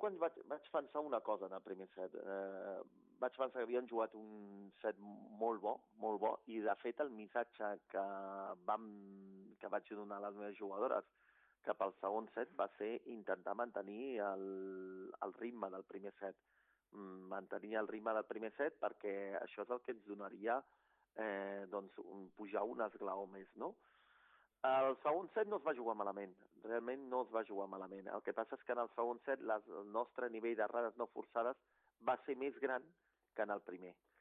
quan vaig pensar una cosa en el primer set. Vaig pensar que havien jugat un set molt bo, i de fet el missatge que vaig donar a les meves jugadores cap al segon set va ser intentar mantenir el ritme del primer set. Mantenir el ritme del primer set perquè això és el que ens donaria pujar un esglaó més, no? El segon set no es va jugar malament, realment no es va jugar malament. El que passa és que en el segon set el nostre nivell d'errades no forçades va ser més gran que en el primer.